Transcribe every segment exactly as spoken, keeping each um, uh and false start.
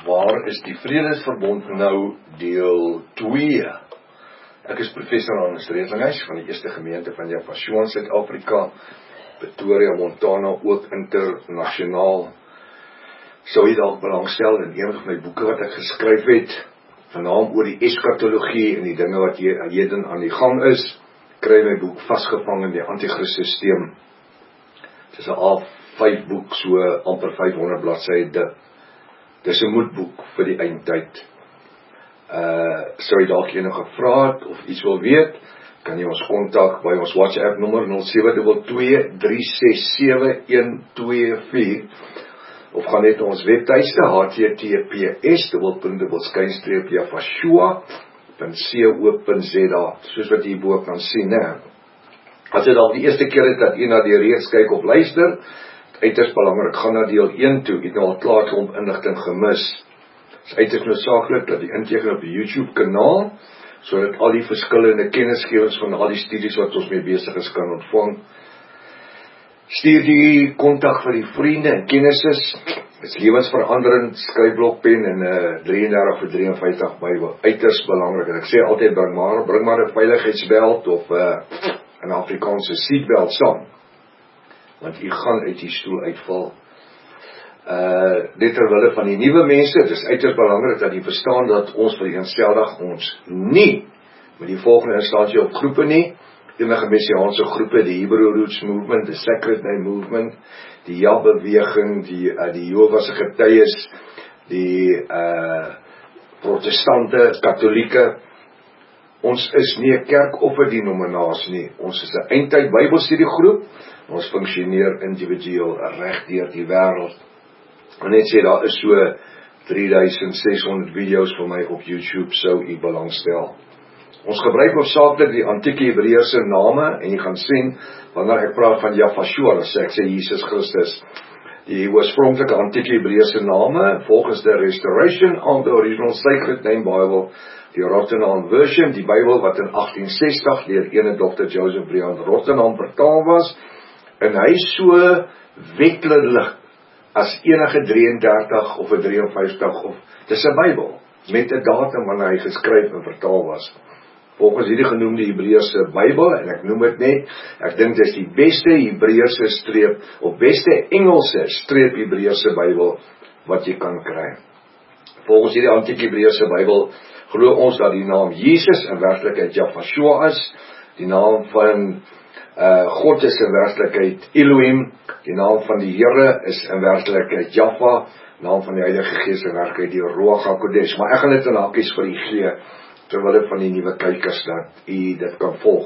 Waar is die Vredesverbond nou deel twee? Ek is professor Hannes Redlinghuis van die Eerste Gemeente van Jaffa in Suid-Afrika, Pretoria, Montana, ook internasionaal. Sou jy dalk belangstel in een van my boeke wat ek geskryf het, vernaam oor die eskatologie en die dinge wat heden aan die gang is, kry my boek Vasgevang in die Antichrist-systeem. Het is 'n A vyf boek, so amper vyfhonderd bladsye dik. Dis 'n moedboek vir die eindtyd. Uh, sou jy dalk enige vrae het of iets wil weet, kan jy ons kontak by ons WhatsApp nommer nul sewe twee twee, drie ses sewe, een twee vier of gaan net ons webtuiste h t t p s dubbelpunt skynstreep jafashua punt co punt z a, soos wat jy hierbo kan sien, né? As dit al die eerste keer is dat jy na die reeks kyk of luister, uiters belangrik, gaan na deel een toe, jy het nou al klaar klomp inligting gemis. Het is uiters noodsaaklik dat die inteken op die YouTube kanaal, sodat al die verskillende kennisgewings van al die studies wat ons mee besig is kan ontvang. Stuur die kontak vir die vriende en kennisses, is lewensveranderend, skryfblokpen en uh, drie drie vir drie vyf Bybel, uiters belangrik, en ek sê altyd, bring maar, bring maar 'n veiligheidsbelt of uh, 'n Afrikaanse seatbelt saam, want jy gaan uit die stoel uitval. Uh, dit terwille van die nuwe mense, het is uiters belangrik dat jy verstaan dat ons vereenseldig ons nie met die volgende instansie op groepe nie, enige messiaanse groepe, die Hebrew Roots Movement, die Sacred Name Movement, die Ja-beweging, die, uh, die Jehovah's getuies, die uh, protestante, katholieke. Ons is nie 'n kerk of 'n denominasie nie, ons is 'n eindtyd Bybelstudiegroep, ons funksioneer individueel reg deur die wêreld. En net sê, daar is so drie duisend ses honderd video's vir my op YouTube, sou u belangstel. Ons gebruik hoofsaaklik die antieke Hebreëse name, en jy gaan sien, wanneer ek praat van Jafashua, dan sê ek sê Jesus Christus. Die oorspronklike antieke Hebreëse name, volgens the Restoration of the Original Sacred Name Bible, die Rottenham Version, die Bybel wat in agtien sestig deur ene dokter Joseph Brian Rottenham vertaal was, en hy so wetlik as enige drie en dertig of 'n drie en vyftig, of dis 'n Bybel, met 'n datum wanneer hy geskryf en vertaal was. Volgens hierdie genoemde Hebreëse Bybel, en ek noem dit net, ek dink dis die beste Hebreëse streep, of beste Engelse streep Hebreëse Bybel, wat jy kan kry. Volgens hierdie antieke Hebreëse Bybel, glo ons dat die naam Jesus in werklikheid Jafashua is, die naam van uh, God is in werklikheid Elohim, die naam van die Here is in werklikheid Jaffa, naam van die Heilige Gees in werklikheid die Ruach HaKodesh, maar ek gaan dit in hakies vir u gee, terwille van die nuwe kykers, dat u dit kan volg.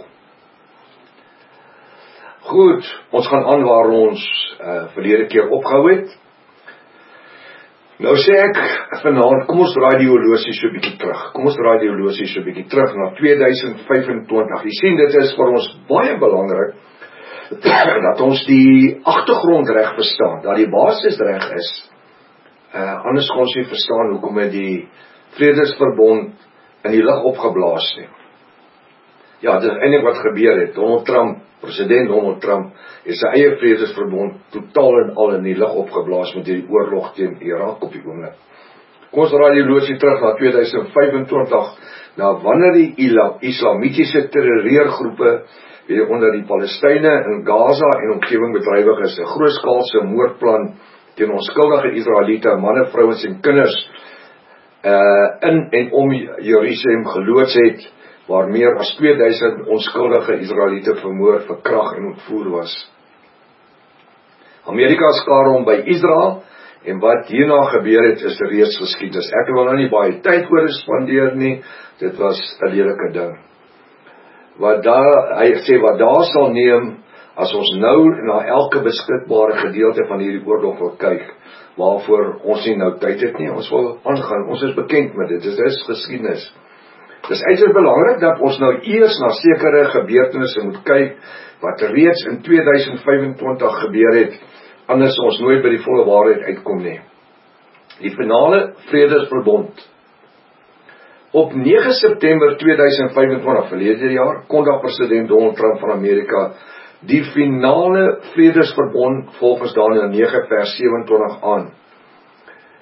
Goed, ons gaan aan waar ons uh, verlede keer opgehou het. Nou sê ek vanaand, kom ons draai die horlosie so 'n bietjie terug. Kom ons draai die horlosie so 'n bietjie terug na twee duisend vyfentwintig. Jy sien, dit is vir ons baie belangrik dat ons die agtergrond reg verstaan, dat die basis reg is. Uh, anders kan ons nie verstaan hoekom het die Vredesverbond in die lug opgeblaas nie. Ja, dit is eintlik wat gebeur het. Donald Trump, president Donald Trump, het sy eie Vredesverbond totaal en al in die lug opgeblaas met die oorlog teen Irak op die oomblik. Kom ons draai die horlosie terug na twee duisend vyfentwintig, na wanneer die islamitiese terreurgroepe weer onder die Palestynë in Gaza en omgewing bedrywig is, 'n grootskaalse moordplan teen onskuldige Israeliete, manne, vrouens en kinders uh, in en om Jerusalem geloods het, waar meer as twee duisend onskuldige Israeliete vermoor, verkrag en ontvoer was. Amerika skaar hom by Israel, en wat hierna gebeur het, is reeds geskiedenis. Ek wil nou nie baie tyd oor spandeer nie, dit was 'n lelike ding. Wat daar, hy sê, wat daar sal neem, as ons nou na elke beskikbare gedeelte van hierdie oorlog wil kyk, waarvoor ons nie nou tyd het nie, ons wil aangaan, ons is bekend met dit, dit is geskiedenis. Dit is uiters belangrik dat ons nou eers na sekere gebeurtenisse moet kyk, wat reeds in twee duisend vyfentwintig gebeur het, anders ons nooit by die volle waarheid uitkom nie. Die finale Vredesverbond. Op nege September twee duisend vyfentwintig, verlede jaar, kondig president Donald Trump van Amerika die finale Vredesverbond volgens Daniël nege vers sewe en twintig aan.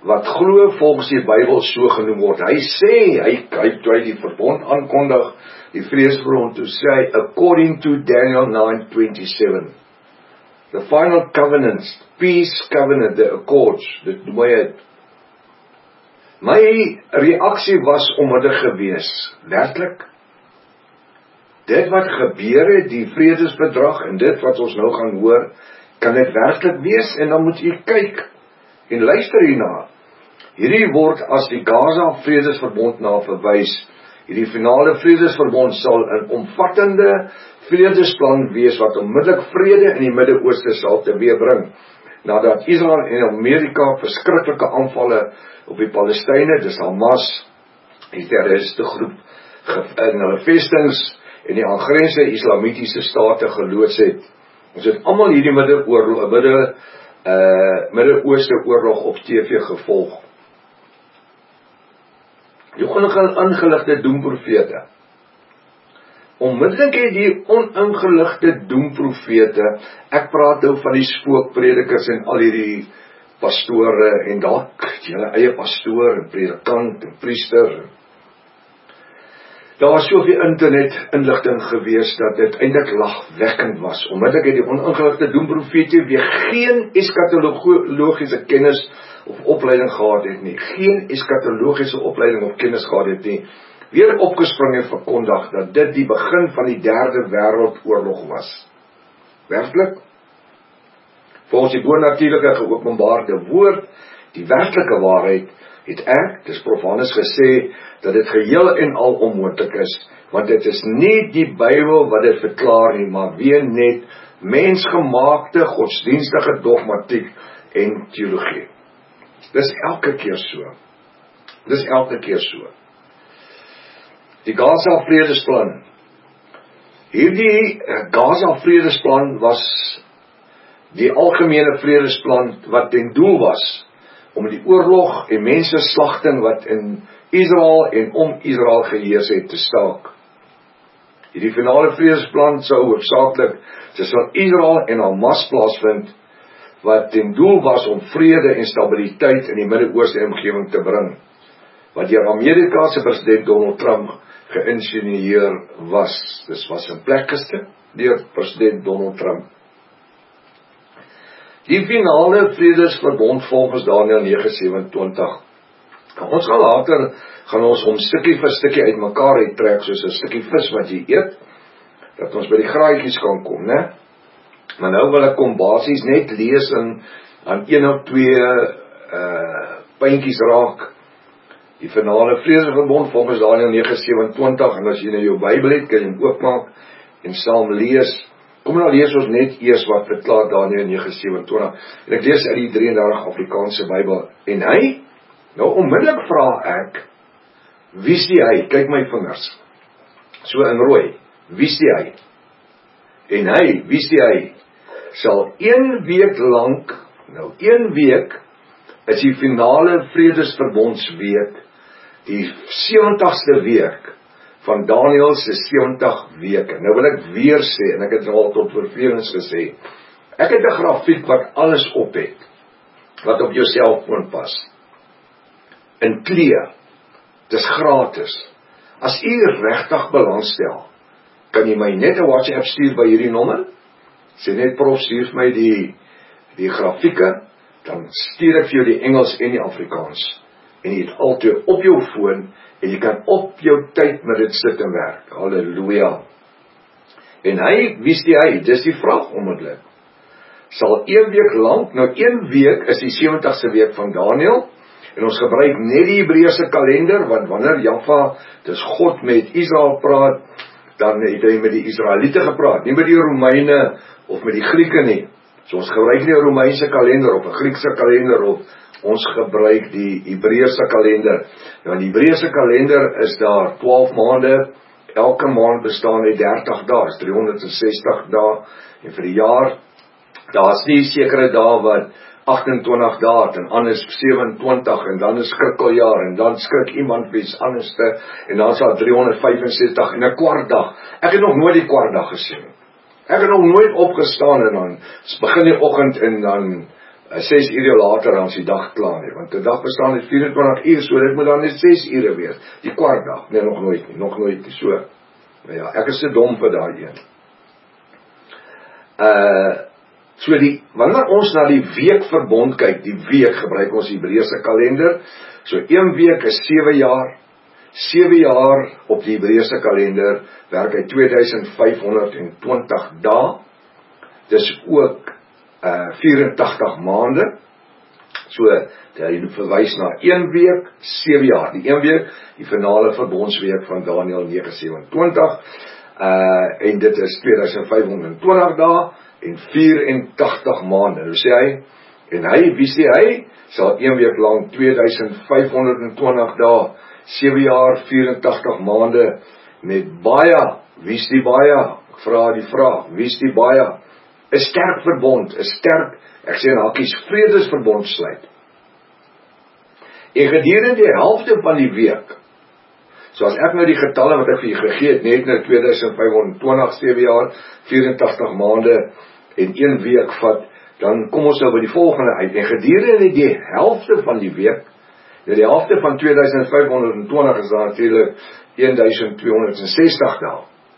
wat glo volgens die Bybel so genoem word. Hy sê, hy, hy toe hy die verbond aankondig, die vredesverbond, toe sê hy, according to Daniel nine twenty-seven, the final covenant, peace covenant, the accords, dit noem hy het. My reaksie was onmiddellik gewees, werklik, dit wat gebeur het, die vredesbedrag, en dit wat ons nou gaan hoor, kan dit werklik wees, en dan moet jy kyk, en luister hierna. Hierdie word as die Gaza vredesverbond na verwys. Hierdie finale vredesverbond sal 'n omvattende vredesplan wees wat onmiddellik vrede in die Midde-Ooste sal teweegbring. Nadat Israel en Amerika verskriklike aanvalle op die Palestynë, dis Hamas, die terroriste groep in hulle vestings en die aangrensende islamitiese state geloods het. Ons het almal hierdie Midde-oorlog, Midde uh, Midde-Ooste oorlog op T V gevolg. Die oningeligte doemprofete. Onmiddellik het die oningeligte doemprofete, ek praat nou van die spookpredikers en al hierdie pastore en dalk julle eie pastoor en predikant en priester. Daar was soveel internet inligting gewees dat dit eintlik lagwekkend was. Onmiddellik het die oningeligte doemprofete weer geen eskatologiese kennis of opleiding gehad het nie. Geen eskatologiese opleiding of kennis gehad het nie. Weer opgespring en verkondig dat dit die begin van die derde wêreldoorlog was. Werklik? Volgens die bonatuurlike geopenbaarde woord, die werklike waarheid, het ek, dis Profanus gesê, dat dit geheel en al onmoontlik is, want dit is nie die Bybel wat dit verklaar nie, maar weer net mensgemaakte, godsdienstige dogmatiek en teologie. Dis elke keer so. Dis elke keer so. Die Gaza vredesplan. Hierdie Gaza vredesplan was die algemene vredesplan wat ten doel was om die oorlog en mensenslagting wat in Israel en om Israel geheers het te staak. Hierdie finale vredesplan sou hoofsaaklik tussen Israel en Hamas plaasvind, wat ten doel was om vrede en stabiliteit in die Midde-Ooste omgewing te bring, wat deur Amerikaanse president Donald Trump geïnisieer was. Dis was in plek gestel deur president Donald Trump. Die finale vredesverbond volgens Daniel negen sewentydig. Ons gaan later, gaan ons om stukkie vir stukkie uit mekaar uittrek, soos 'n stukkie vis wat jy eet, dat ons by die graadjies kan kom, né? Maar nou wil ek kom basies net lees in, aan een of twee uh, puntjies raak. Die finale vredesverbond volgens Daniel negen sewentydig, en as jy nou jou Bybel het, kan jy hom oopmaak en saam lees. Kom nou lees ons net eers wat verklaar Daniel negen sewentydig. En ek lees uit die drie en dertig Afrikaanse Bybel. En hy, nou onmiddellik vra ek, wie is die hy? Kyk my vingers. So in rooi. Wie is die hy? En hy, wie is die hy? Sal een week lank, nou een week, is die finale vredesverbondsweek, die sewentigste week van Daniel se sewentig weke. Nou wil ek weer sê, en ek het al tot vervelings gesê, ek het 'n grafiek wat alles op het, wat op jou selfoon pas. In kleur, dis gratis. As u regtig belangstel, kan jy my net 'n WhatsApp stuur by hierdie nommer, sê net prof, stuur my die, die grafieke, dan stuur ek vir jou die Engels en die Afrikaans, en jy het altyd op jou foon, en jy kan op jou tyd met dit sit en werk. Halleluja. En hy, wie is die hy? Dis die vraag onmiddellik. Sal een week lank, nou een week is die sewentigste week van Daniel, en ons gebruik net die Hebreëse kalender, want wanneer Jahwe, dis God met Israel praat, dan het hy met die Israeliete gepraat, nie met die Romeine of met die Grieke nie. So ons gebruik nie 'n Romeinse kalender of 'n Griekse kalender of ons gebruik die Hebreëse kalender. Nou in die Hebreëse kalender is daar twaalf maande, elke maand bestaan uit dertig dae, is driehonderdsestig dae, en vir die jaar, daar is nie sekere dae wat agtentwintig dae het, en anders sewenentwintig, en dan is skrikkeljaar, en dan skrik iemand wie's anderste, en dan is daar driehonderdvyfensestig, en 'n kwart dag. Ek het nog nooit die kwart dag gesien. Ek het nog nooit opgestaan, en dan begin die oggend, en dan ses ure later dan is die dag klaar nie, want die dag bestaan uit vyf en twintig uur, so dit moet dan net ses ure wees, die kwart dag, nee, nog nooit nie, nog nooit nie, so, maar ja, ek is te dom vir daai een. Uh, so die, wanneer ons na die weekverbond kyk, die week gebruik ons die Hebreëse kalender, so een week is sewe jaar, sewe jaar op die Hebreëse kalender, werk hy twee duisend vyf honderd twintig dae, dis ook uh, vyf en tagtig maande, so hy verwys na een week, sewe jaar, die een week, die finale verbondsweek van Daniël nege sewenentwintig, uh, en dit is twee duisend vyf honderd twintig dae, en vyf en tagtig maande, nou sê hy, en hy, wie sê hy, sal een week lang twee duisend vyf honderd twintig dae, sewe jaar, vyf en tagtig maande, met baie, wie is die baie, ek vraag die vraag, wie is die baie, een sterk verbond, een sterk, ek sê in hakies, vredesverbond sluit. En gedurende die helfte van die week, so as ek nou die getalle wat ek vir jy gegee het, net nou twee duisend vyf honderd twintig, sewe jaar, vyf en tagtig maande, en een week vat, dan kom ons nou by die volgende uit, en gedurende die helfte van die week, nou die helfte van twee duisend vyf honderd twintig is daar natuurlijk een duisend tweehonderd sestig dae.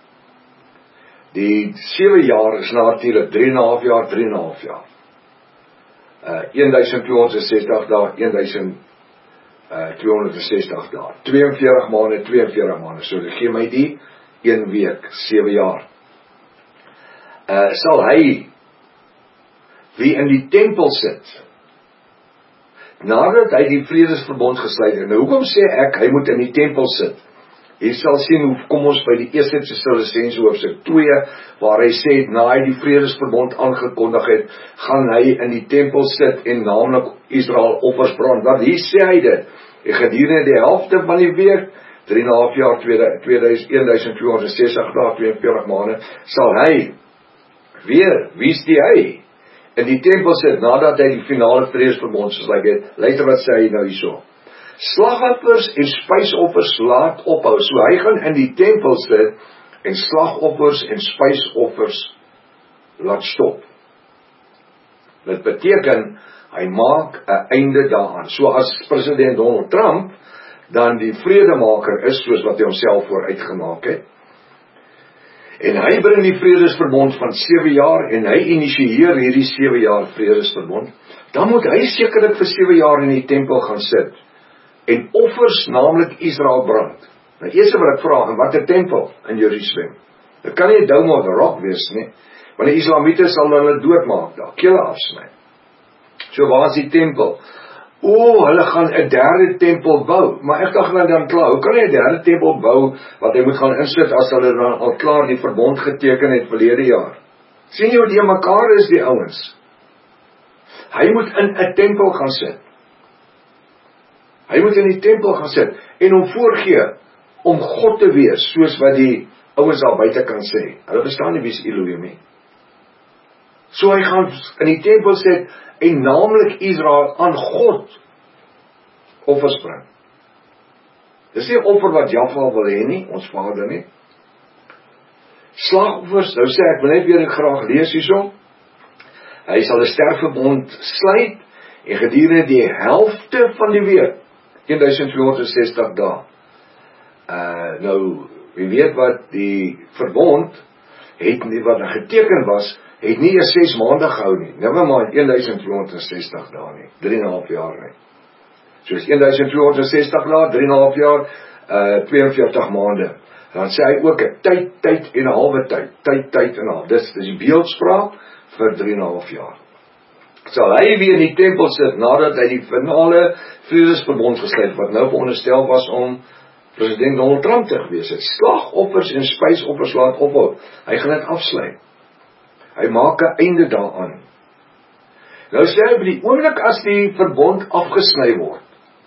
Die sewe jaar is natuurlijk drie en 'n half jaar, drie en 'n half jaar. Uh, een duisend tweehonderd sestig dae, een duisend tweehonderd sestig dae. twee en veertig maande, twee en veertig maande. So dit gee my die een week, sewe jaar. Uh, sal hy wie in die tempel sit, nadat hy die vredesverbond gesluit het. Nou hoekom sê ek, hy moet in die tempel sit? Jy sal sien hoe kom ons by die eerste Tessalonisense hoofstuk twee, waar hy sê, na hy die vredesverbond aangekondig het, gaan hy in die tempel sit en naamlik Israel offers brand. Want hier sê hy dit, en gedurende die helfte van die week, drie en 'n half jaar, een duisend tweehonderd sestig dae, twee en veertig maande, sal hy, weer, wie is die hy? In die tempel sit, nadat hy die finale vredesverbond gesluit het, luister wat sê hy nou hierso. Slagoffers en spysoffers laat ophou, so hy gaan in die tempel sit, en slagoffers en spysoffers laat stop. Dit beteken, hy maak 'n einde daaraan. So as president Donald Trump, dan die vredemaker is, soos wat hy homself vooruitgemaak het, en hy bring die vredesverbond van sewe jaar, en hy initieer hierdie sewe jaar vredesverbond, dan moet hy sekerlik vir sewe jaar in die tempel gaan sit, en offers, naamlik Israel brand. Nou eers wil ek vraag, en wat 'n tempel in Jerusalem? Dit kan nie 'n Dome of the Rock wees nie, want die Islamiete sal hulle doodmaak daar, kele afsny. So waar is die tempel? O, hulle gaan 'n derde tempel bou, maar ek dink nou dan klaar, hoe kan hy 'n derde tempel bou, wat hy moet gaan insit, as hulle dan al klaar die verbond geteken het verlede jaar? Sien jy hoe die mekaar is die ouens? Hy moet in 'n tempel gaan sit. Hy moet in die tempel gaan sit, en hom voorgee, om God te wees, soos wat die ouens al buite kan sê. Hulle verstaan nie wie is Elohim nie. So hy gaan in die tempel sit, en naamlik Israel aan God offers bring. Dis nie offer wat Jahwe wil hê nie, ons Vader nie. Slagoffers, nou sê ek, wil net weer graag lees hierso. Hy sal 'n sterfverbond sluit, en gedurende die helfte van die week, een duisend tweehonderd sestig dae. Uh, nou, wie weet wat die verbond, het nie wat er geteken was, het nie eers ses maande gehou nie, never mind, een duisend tweehonderd sestig dae nie, drie en 'n half jaar nie. So is een duisend tweehonderd sestig dae, drie en 'n half jaar, uh, twee en veertig maande. Dan sê hy ook 'n tyd, tyd en 'n halwe tyd, tyd, tyd en 'n halwe, dis, dis die beeldspraak vir drie en 'n half jaar. Sal hy weer in die tempel sit, nadat hy die finale vredesverbond gesluit, wat nou veronderstel was om president Donald Trump te gewees het. Slagoffers en spysoffers laat ophou. Hy gaan dit afsluit. Hy maak 'n einde daaraan. Nou sê hy, by die oomblik as die verbond afgesny word,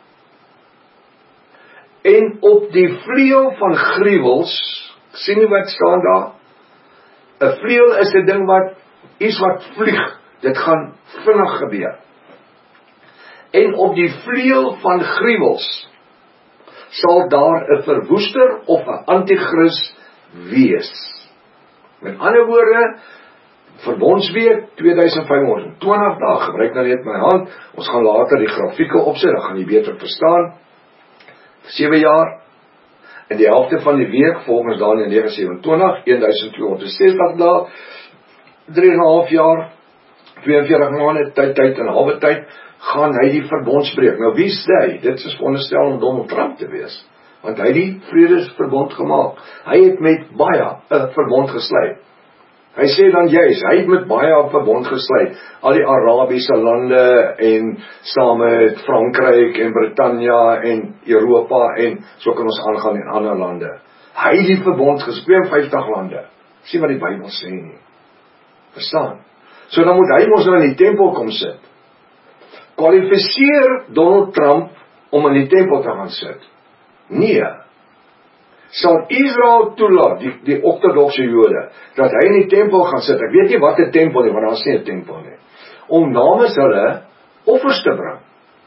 en op die vleuel van gruwels, sien jy wat staan daar? 'n Vleuel is 'n ding wat, iets wat vlieg, dit gaan vinnig gebeur. En op die vleuel van gruwels, sal daar 'n verwoester of 'n antichrist wees. Met ander woorde, Verbondsweek tweeduisend vyfhonderd dae, gebruik nou net my hand, ons gaan later die grafieke opsit, dan gaan jy beter verstaan, sewe jaar, in die helfte van die week, volgens Daniël negen vysewentig, twaalf tweehonderdsestig dae, drie en 'n half jaar, tweeënveertig maande, tyd, tyd en halwe tyd, gaan hy die verbondsbreek. Nou wie is hy? Dit is veronderstel om Donald Trump te wees, want hy het die vredesverbond gemaak. Hy het met baie 'n verbond gesluit. Hy sê dan juist, hy het met baie 'n verbond gesluit, al die Arabiese lande en saam met Frankryk en Britannia en Europa en so kan ons aangaan in ander lande. Hy het die verbond gesluit, tweeënvyftig lande. Sien wat die Bybel sê nie. Verstaan? So dan moet hy mos nou in die tempel kom sit. Kwalifiseer Donald Trump om in die tempel te gaan sit? Nee. Sal Israel toelaat, die, die ortodokse Jode, dat hy in die tempel gaan sit? Ek weet nie wat 'n tempel nie, want daar is nie 'n tempel nie. Om namens hulle offers te bring.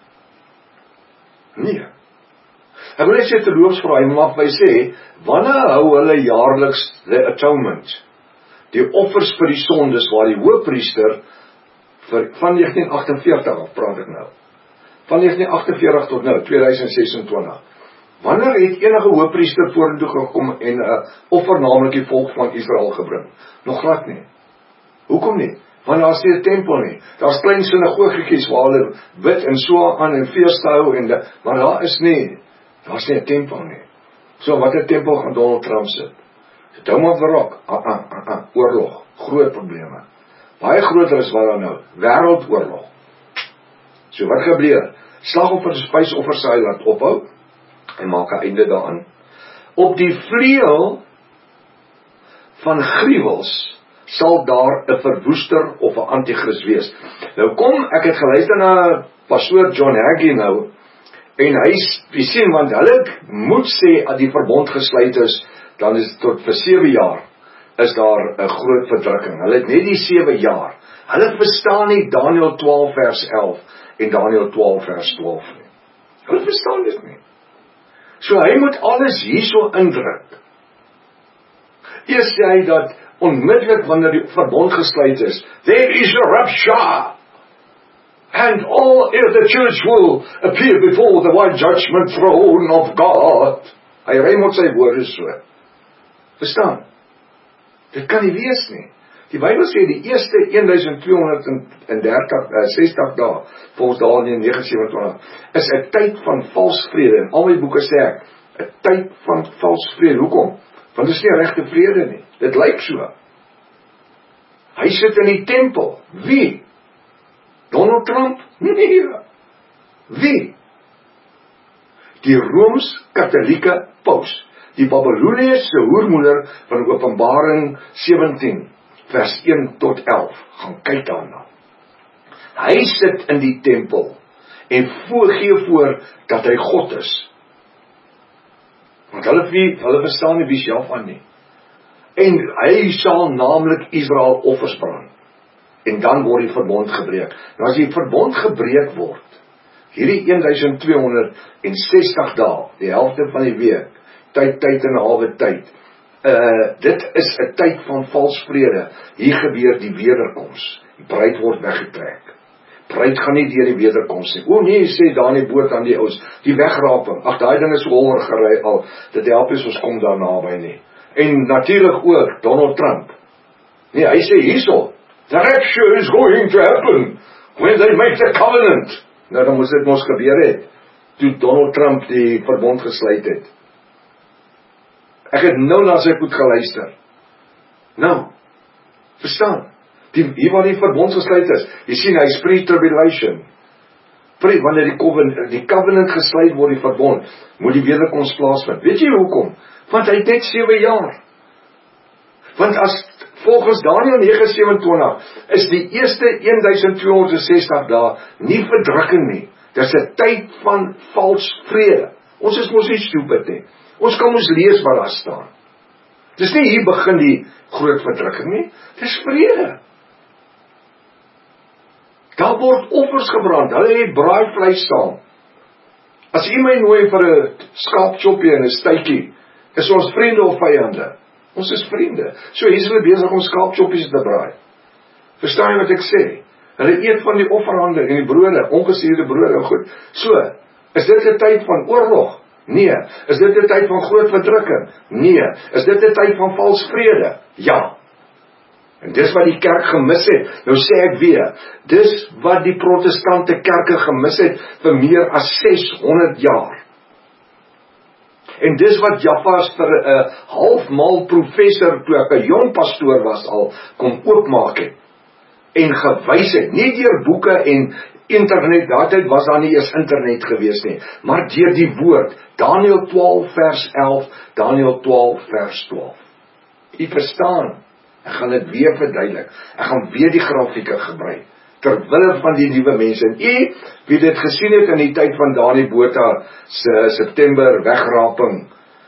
Nee. Ek wil net sê terloops vir hy mag my sê, wanneer hou hulle jaarliks the atonement? Die offers vir die sondes waar die hoëpriester vir, van negentien agt en veertig af praat ek nou. Van negentien agt en veertig tot nou, tweeduisend sesentwintig. Wanneer het enige hoëpriester vorentoe gekom en 'n uh, offer naamlik die volk van Israel gebring? Nog glad nie. Hoekom nie? Want daar is nie 'n tempel nie. Daar's klein sinagogetjies waar hulle bid en so aan en feeste hou en de, maar daar is nie, daar's nie 'n tempel nie. So wat 'n tempel gaan Donald Trump sit? Dome of the Rock, ah, ah, ah, ah, oorlog, groot probleme. Baie groter is wat daar nou, wêreldoorlog. So wat gebeur? Slagoffers, spysoffers hy laat ophou, en maak 'n einde daaraan. Op die vleuel van gruwels sal daar 'n verwoester of 'n anti-kris wees. Nou kom, ek het geluister na pastoor John Hagee nou, en hy sien, want hulle moet sê, as die verbond gesluit is, dan is tot vir sewe jaar, is daar 'n groot verdrukking. Hulle het net die sewe jaar. Hulle verstaan nie Daniël twaalf vers elf en Daniël twaalf vers twaalf nie. Hulle verstaan dit nie. So hy moet alles hierso indruk. Eers sê hy dat onmiddellik wanneer die verbond gesluit is, there is a rapture, and all the church will appear before the white judgment throne of God. Hy ry met sy woorde so. Verstaan? Dit kan nie wees nie. Die Bybel sê die eerste twaalf sestig dae, volgens Daniël negen vysewentig, is 'n tyd van vals vrede. En al my boeke sê ek, 'n tyd van vals vrede. Hoekom? Want dit is nie regte vrede nie. Dit lyk so. Hy sit in die tempel. Wie? Donald Trump? Nee. Wie? Die Rooms-Katholieke paus. Die Babyloniese hoermoeder van Openbaring sewentien. vers een tot elf, gaan kyk daarna. Hy sit in die tempel en voorgee voor dat hy God is. Want hulle, hulle verstaan nie wie is Jahwe nie. En hy sal naamlik Israel offers bring. En dan word die verbond gebreek. Nou as die verbond gebreek word, hierdie twaalf sestig dae, die helfte van die week, tyd, tyd en 'n halwe tyd, Uh, dit is 'n tyd van vals vrede. Hier gebeur die wederkoms. Die bruid word weggetrek. Bruid gaan nie deur die wederkoms nie. O nee, sê daar in die boot aan die ouens, die wegraping. Ag, daai ding is hoor gery al. Dit help nie ons kom daar naby nie. En natuurlik ook Donald Trump. Nee, hy sê hierso, the rapture is going to happen when they make the covenant. Nou dan moes dit mos gebeur het toe Donald Trump die verbond gesluit het. Ek het nou na sy goed geluister. Nou, verstaan, die, hier waar die verbond gesluit is, jy sien, hy is pre-tribulation. Pre, wanneer die covenant, die covenant gesluit word, die verbond, moet die wederkoms plaasvind. Weet jy hoekom? Want hy het net sewe jaar. Want as, volgens Daniël negen vysewentig, is die eerste twaalf sestig dae nie verdrukking nie. Dit is 'n tyd van vals vrede. Ons is mos nie stupid nie. Ons kan ons lees wat daar staan. Dis nie hier begin die groot verdrukking nie, dis vrede. Daar word offers gebrand, hulle het braaivleis saam. As jy my nooi vir 'n skaapchoppie en 'n stytjie, is ons vriende of vyande? Ons is vriende. So hier is hulle besig om skaapchoppies te braai. Verstaan jy wat ek sê? Hulle eet van die offerhande en die brode, ongesuurde brode en goed. So, is dit 'n tyd van oorlog? Nee. Is dit 'n tyd van groot verdrukking? Nee. Is dit 'n tyd van vals vrede? Ja. En dis wat die kerk gemis het. Nou sê ek weer, dis wat die protestante kerke gemis het vir meer as seshonderd jaar. En dis wat Jaffa's vir 'n uh, halfmal professor, toe ek 'n jong pastoor was al, kom oopmaak het. En gewys het, nie deur boeke en internet, daardie was daar nie eens internet gewees nie, maar deur die woord, Daniël twaalf vers elf, Daniël twaalf vers twaalf. U verstaan, ek gaan dit weer verduidelik, ek gaan weer die grafieke gebruik, terwille van die nuwe mense, en u, wie dit gesien het in die tyd van Dani Botha se September wegraping,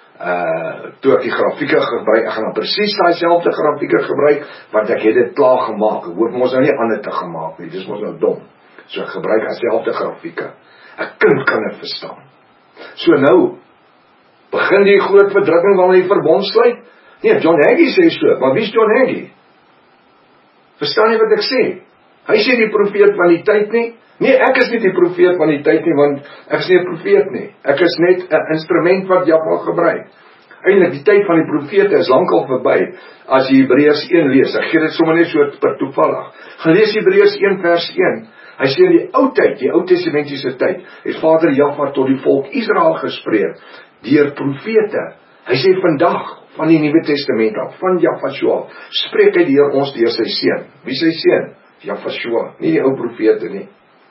uh, toe ek die grafieke gebruik, ek gaan dan presies die selfde grafieke gebruik, want ek het dit klaar gemaak, ek hoef ons nou nie ander te gemaak nie, dis ons nou dom, so ek gebruik as selfde grafieke, 'n kind kan dit verstaan. So nou, begin die groot verdrukking wanneer die verbond sluit? Nee, John Hagee sê so, maar wie is John Hagee? Verstaan jy wat ek sê? Hy sê die profeet van die tyd nie. Nee, ek is nie die profeet van die tyd nie, want ek is nie 'n profeet nie. Ek is net 'n instrument wat Jaffa gebruik. Eintlik die tyd van die profete is lankal verby. As jy Hebreërs een lees, ek gee dit sommer net so per toevallig. Gaan lees Hebreërs een vers een. Hy sê in die ou tyd, die Ou Testamentiese tyd, het Vader Jaffa tot die volk Israel gespreek deur profete. Hy sê vandag van die Nuwe Testament af, van Jaffa, spreek hy deur ons deur sy seun. Wie sy seun? Jaffa, nie die ou profete nie.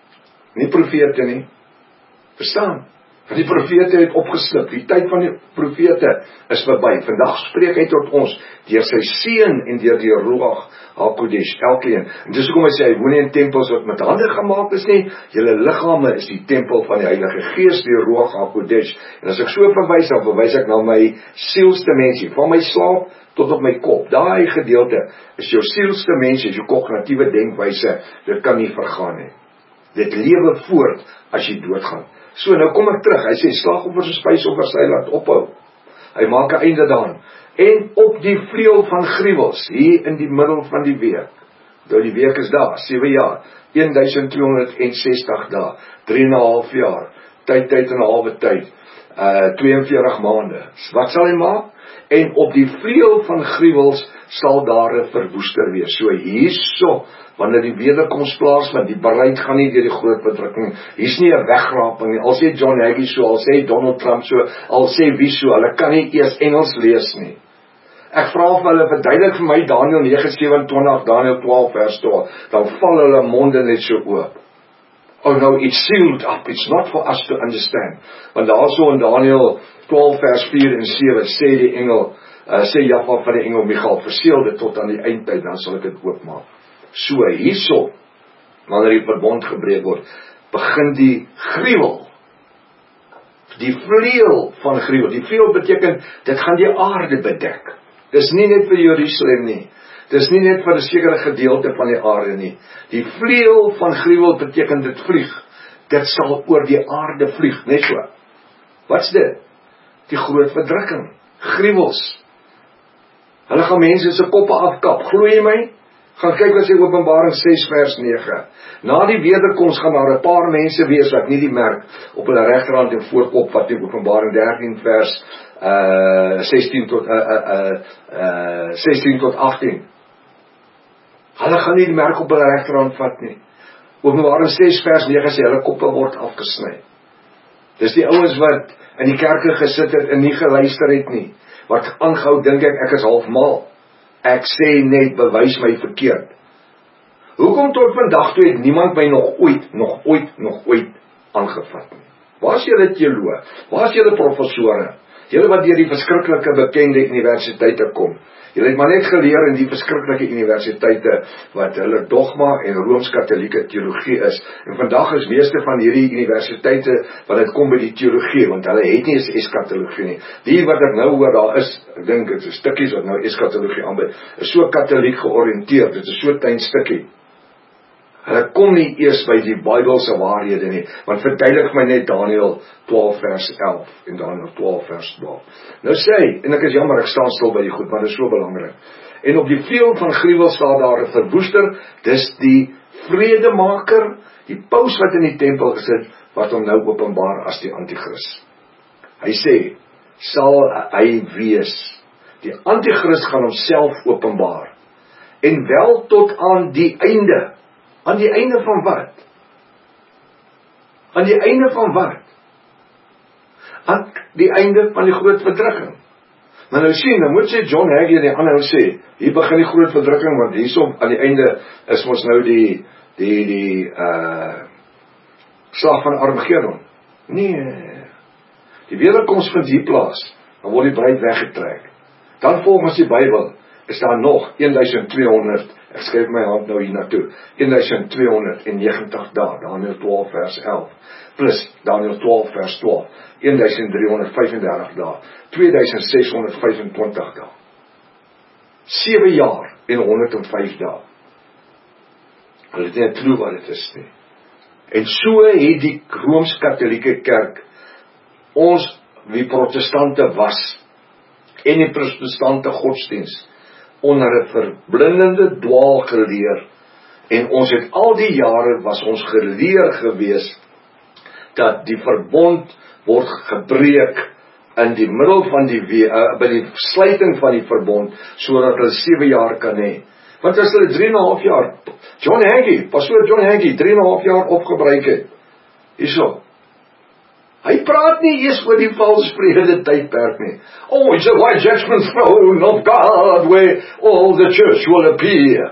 Nie profete nie. Verstaan? Want die profete het opgeslip. Die tyd van die profete is verby. Vandag spreek hy tot ons deur sy seun en deur die Ruach HaKodesh, elkeen. En dis hoekom hy sê hy woon nie in tempels wat met hande gemaak is nie. Julle liggame is die tempel van die Heilige Gees, die Ruach HaKodesh. En as ek so verwys, dan verwys ek na my sielsdimensie, van my slaap tot op my kop. Daai gedeelte is jou sielsdimensie, is jou kognitiewe denkwyse. Dit kan nie vergaan nie. Dit lewe voort as jy doodgaan. So, nou kom ek terug, hy sê, slagoffers en spysoffers, hy laat ophou. Hy maak 'n einde daaraan. En op die vleuel van gruwels, hier in die middel van die week, nou die week is daar, sewe jaar, twaalf honderd sestig dae, drie en 'n half jaar, tyd, tyd en 'n halwe tyd, uh, twee en veertig maande. Wat sal hy maak? En op die vleuel van gruwels sal daar 'n verwoester wees. So hierso, wanneer die wederkoms plaasvind, die bereid gaan nie deur die groot verdrukking, hier's nie 'n wegraping nie, al sê John Hagee so, al sê Donald Trump so, al sê wie so, hulle kan nie eers Engels lees nie. Ek vra vir hulle, verduidelik vir my Daniël nege sewenentwintig, Daniël twaalf vers twaalf, dan val hulle monde net so oop. Oh no, it's sealed up, it's not for us to understand. Want daarso in Daniël twaalf vers vier en sewe, sê die engel, uh, sê Jaffa van die engel Michael, verseel dit tot aan die eindtyd, dan sal ek dit oopmaak. So, hierso, wanneer die verbond gebreek word, begin die gruwel, die vleuel van gruwel, die vleuel beteken, dit gaan die aarde bedek. Dis nie net vir Jerusalem nie, dis nie net vir 'n sekere gedeelte van die aarde nie. Die vleuel van gruwel beteken dit vlieg, dit sal oor die aarde vlieg, net so. Wat's dit? Die groot verdrukking, gruwels. Hulle gaan mense se koppe afkap, glo jy my? Gaan kyk wat sê Openbaring ses vers nege. Na die wederkoms gaan daar 'n paar mense wees wat nie die merk op hulle regterhand en voorkop wat in Openbaring dertien vers uh, sestien tot uh, uh, uh, uh, sestien tot agttien. Hulle gaan nie die merk op hulle regterhand vat nie. Openbaring ses vers nege sê hulle koppe word afgesny. Dis die ouens wat in die kerke gesit het en nie geluister het nie. Wat aangehou dink ek ek is half mal. Ek sê net, bewys my verkeerd. Hoekom tot vandag toe het niemand my nog ooit, nog ooit, nog ooit aangevat nie? Waar is julle teoloë? Waar is julle professore? Julle wat deur die verskriklike bekende universiteite kom. Julle het maar net geleer in die verskriklike universiteite wat hulle dogma en Rooms-Katolieke teologie is. En vandag is meeste van hierdie universiteite wat dit kom by die teologie, want hulle het nie eens eskatologie nie. Die wat ek nou hoor daar is, ek dink dit is stukkies wat nou eskatologie aanbied, is so katoliek georiënteerd, dit is so klein stukkie. Hulle kom nie eers by die Bybelse waarhede nie, want verduidelik my net Daniël twaalf vers elf en Daniël twaalf vers twaalf. Nou sê hy, en ek is jammer, ek staan stil by die goed, maar dit is so belangrik. En op die vleuel van gruwel staan daar 'n verwoester, dis die vredemaker, die paus wat in die tempel gesit, wat hom nou openbaar as die antichrist. Hy sê, sal hy wees, die antichrist gaan homself openbaar, en wel tot aan die einde. Aan die einde van wat? Aan die einde van wat? Aan die einde van die groot verdrukking. Maar nou sien, nou moet sê John Hagee en die ander sê, hier begin die groot verdrukking, want hiersom aan die einde is ons nou die, die, die, uh, slag van Armageddon. Nee, die wederkoms vind hier plaas, dan word die bruid weggetrek. Dan volgens die Bybel, is daar nog twaalf honderd, ek skryf my hand nou hier naartoe, twaalf honderdnegentig dae, Daniël twaalf vers elf, plus Daniël twaalf vers twaalf, drie vyfendertig dae, twee ses vyfentwintig dae, sewe jaar en honderd en vyf dae. Hulle het nie 'n klou wat dit is nie. En so het die Rooms-Katolieke Kerk, ons wie protestante was, en die protestante godsdienst, onder 'n verblindende dwaal geleer, en ons het al die jare was ons geleer gewees, dat die verbond word gebreek, in die middel van die, uh, by die sluiting van die verbond, sodat hulle sewe jaar kan hê. Want as hulle drie en 'n half jaar, John Hagee, pastoor John Hagee, drie en 'n half jaar opgebruik het, hierso, hy praat nie eers oor die valse vrede tydperk nie. Oh, it's a white judgment throne of God, where all the church will appear.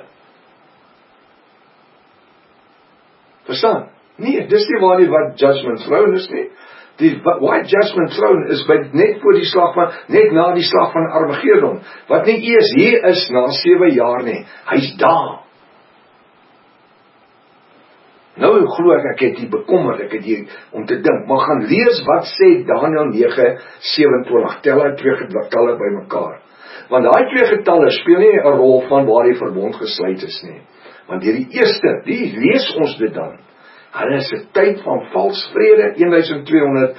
Verstaan? Nee, dis nie waar die white judgment throne is nie. Die white judgment throne is by, net voor die slag van, net na die slag van Armageddon, wat nie eers hier is na sewe jaar nie. Hy's daar. Nou glo ek, ek het hier bekommer, ek het hier om te dink, maar gaan lees wat sê Daniël nege sewenentwintig, tel hy twee getalle by mekaar. Want daai twee getalle speel nie 'n rol van waar die verbond gesluit is nie. Want deur die eerste, die lees ons dit dan. Hulle is 'n tyd van vals vrede, twaalf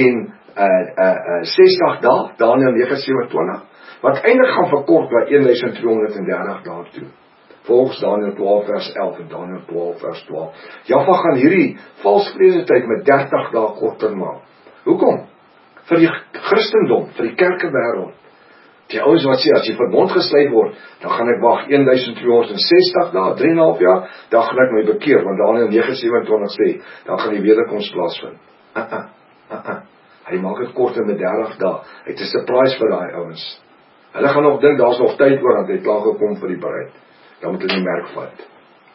sestig dae, Daniël nege sewenentwintig, wat eintlik gaan verkort by twaalf tweehonderddertig dae toe. Volgens Daniël twaalf vers elf en Daniël twaalf vers twaalf. Jaffa gaan hierdie valsvrede tyd met dertig dae korter maak. Hoekom? Vir die Christendom, vir die kerkewêreld. Die ouens wat sê, as die verbond gesluit word, dan gaan ek wag twaalf tweehonderdsestig dae, drie en 'n half jaar, dan gaan ek my bekeer, want Daniël nege sewenentwintig sê, dan gaan die wederkoms plaasvind. Uh -uh, uh -uh. Hy maak dit korter met dertig dae. Hy het 'n surprise vir daai ouens. Hulle gaan nog dink, daar's nog tyd oor, want hy het klaar gekom vir die bruid. Dan moet hulle nie merk vat.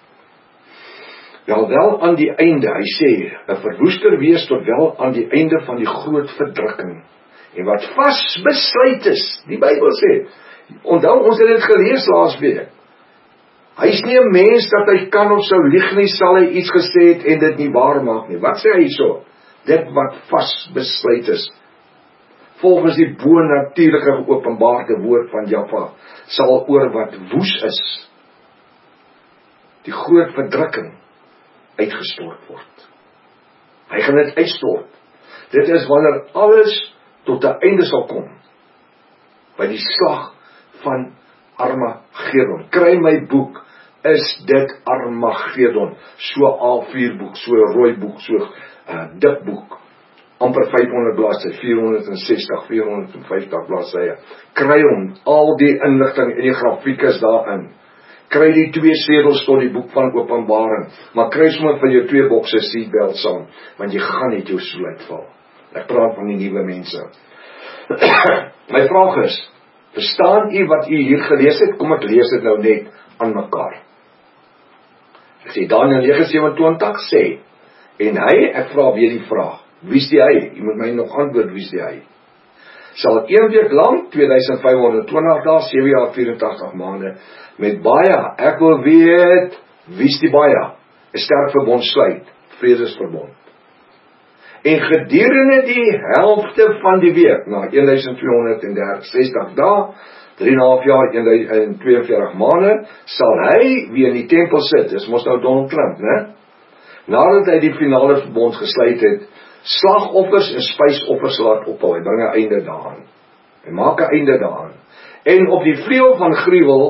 Wel wel aan die einde, hy sê, 'n verwoester wees tot wel aan die einde van die groot verdrukking. En wat vas besluit is, die Bybel sê, onthou ons het dit gelees laas week. Hy is nie 'n mens dat hy kan of sou lieg nie, sal hy iets gesê het en dit nie waar maak nie. Wat sê hy so? Dit wat vas besluit is, volgens die bo-natuurlike geopenbaarde woord van Jahwe, sal oor wat woes is, die groot verdrukking, uitgestort word. Hy gaan dit uitstort. Dit is wanneer alles tot 'n einde sal kom, by die slag van Armageddon. Kry my boek, is dit Armageddon, so A vier boek, so rooi boek, so uh, dik boek, amper vyfhonderd bladsye, vierhonderdsestig, vierhonderdvyftig bladsye. Kry hom, al die inligting en die grafiek is daarin. Kry die twee sedels tot die boek van Openbaring, maar kry sommer van jou twee bokse seatbelt saam, want jy gaan net jou stoel uitval. Ek praat van die nuwe mense. My vraag is, verstaan u wat u hier gelees het? Kom ek lees dit nou net aan mekaar. Ek sê, Daniël nege sewenentwintig sê, en hy, ek vra weer die vraag, wie is die hy? U moet my nog antwoord, wie is die hy? Sal een week lang, twaalf vyfhonderdtwintig dae, sewe jaar vyerentagtig maande, met baie, ek wil weet, wie is die baie? 'n sterk verbond sluit, vredesverbond. En gedurende die helfte van die week, na twaalf tweehonderdsestig dae, drie en 'n half jaar en tweeënveertig maande, sal hy wie in die tempel sit, dis mos nou Donald Trump, né? Nadat hy die finale verbond gesluit het, slagoffers en spysoffers laat ophou, hy bring 'n einde daaraan. Hy maak 'n einde daaraan. En op die vleuel van gruwel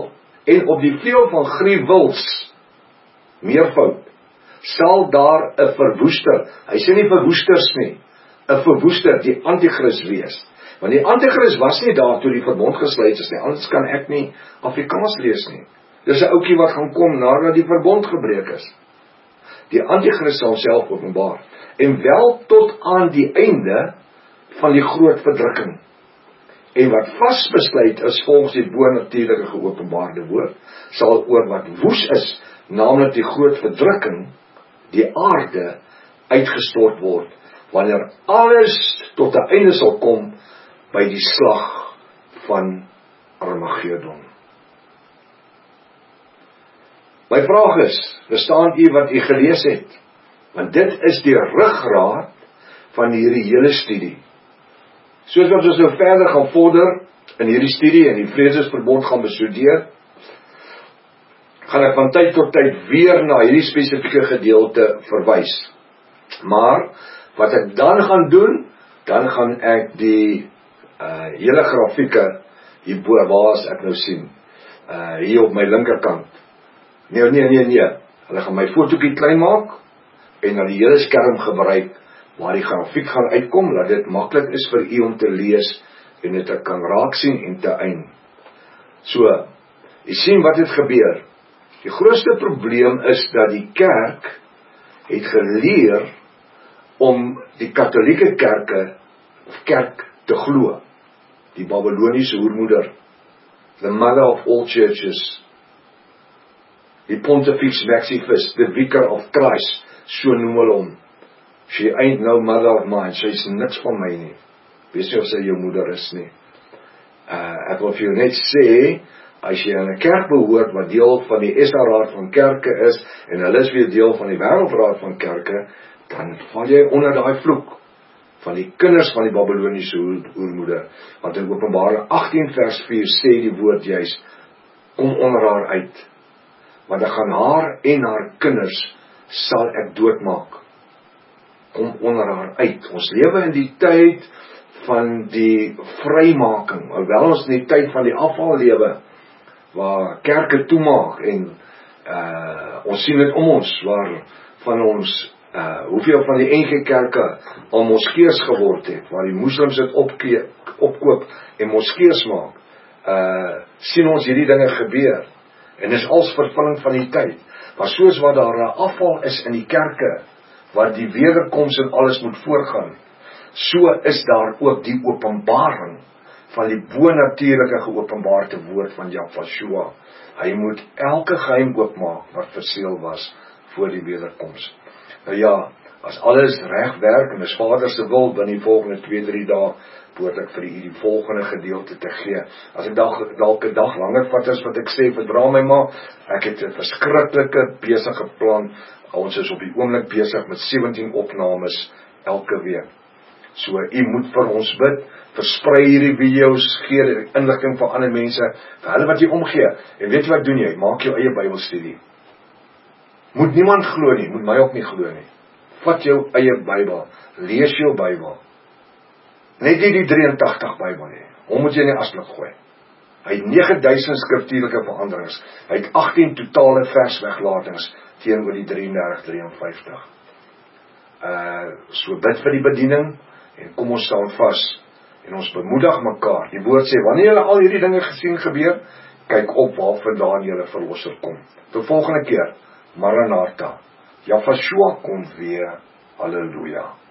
En op die vleuel van gruwels, meervoud, sal daar 'n verwoester, hy sê nie verwoesters nie, 'n verwoester, die antichrist wees. Want die antichrist was nie daar toe die verbond gesluit is nie, anders kan ek nie Afrikaans lees nie. Dis 'n ouetjie wat gaan kom nadat die verbond gebreek is. Die antichrist sal homself openbaar, en wel tot aan die einde van die groot verdrukking. En wat vasbesluit is volgens die bonatuurlike geopenbaarde woord, sal oor wat woes is, naamlik die groot verdrukking, die aarde uitgestort word, wanneer alles tot 'n einde sal kom by die slag van Armageddon. My vraag is, verstaan u wat u gelees het? Want dit is die ruggraat van hierdie hele studie. Soos wat ons nou verder gaan vorder in hierdie studie en die Vredesverbond gaan bestudeer, gaan ek van tyd tot tyd weer na hierdie spesifieke gedeelte verwys. Maar wat ek dan gaan doen, dan gaan ek die uh, hele grafieke hierbo, waar as ek nou sien, uh, hier op my linkerkant. Nee, nee, nee, nee. Hulle gaan my fotootjie klein maak en dan die hele skerm gebruik waar die grafiek gaan uitkom, dat dit maklik is vir u om te lees en dit ek kan raak sien en te eind. So, jy sien wat het gebeur. Die grootste probleem is dat die kerk het geleer om die katholieke kerke of kerk te glo. Die Babyloniese hoermoeder, the mother of all churches, die Pontifex Maximus, the vicar of Christ, so noem hulle hom. She ain't no mother of mine, sy is niks van my nie. Weet jy of sy jou moeder is nie. Uh, ek wil vir jou net sê, as jy in 'n kerk behoort wat deel van die S A Raad van Kerke is, en hulle is weer deel van die Wêreldraad van Kerke, dan val jy onder daai vloek van die kinders van die Babyloniese hoermoeder. Want in Openbaring agttien vers vier sê die woord juis, kom onder haar uit, want ek gaan haar en haar kinders sal ek doodmaak. Kom onder haar uit. Ons lewe in die tyd van die vrymaking, alhoewel ons in die tyd van die afval lewe, waar kerke toemaak, en uh, ons sien dit om ons, waar van ons, uh, hoeveel van die N G kerke al moskees geword het, waar die moslims dit opke- opkoop en moskees maak, uh, sien ons hierdie dinge gebeur, en is als vervulling van die tyd, maar soos wat daar 'n afval is in die kerke, waar die wederkoms en alles moet voorgaan, so is daar ook die openbaring van die bonatuurlike geopenbaarde woord van Jahweh. Hy moet elke geheim oopmaak wat verseël was voor die wederkoms. Nou ja, as alles reg werk en is Vader se wil, binne die volgende twee drie dae behoort ek vir u die volgende gedeelte te gee. As ek dalk 'n dag langer vat as wat ek sê, verdra my maar, ek het 'n verskriklike besige plan. Ons is op die oomblik besig met sewentien opnames elke week. So, u moet vir ons bid, versprei hierdie video's, gee die inligting vir ander mense, vir hulle wat jy omgee. En weet jy wat doen jy? Maak jou eie Bybelstudie. Moet niemand glo nie, moet my ook nie glo nie. Vat jou eie Bybel, lees jou Bybel. Net nie die drie en tagtig Bybel nie. Hom moet jy nie aslik gooi. Hy het nege duisend skriftuurlike veranderings. Hy het agttien totale versweglatings teenoor die drie en dertig, drie en vyftig. Uh, so bid vir die bediening, en kom ons staan vas, en ons bemoedig mekaar. Die woord sê, wanneer julle al hierdie dinge gesien gebeur, kyk op waarvandaan julle verlosser kom. Tot volgende keer, Maranatha. Jahweh kom weer. Halleluja.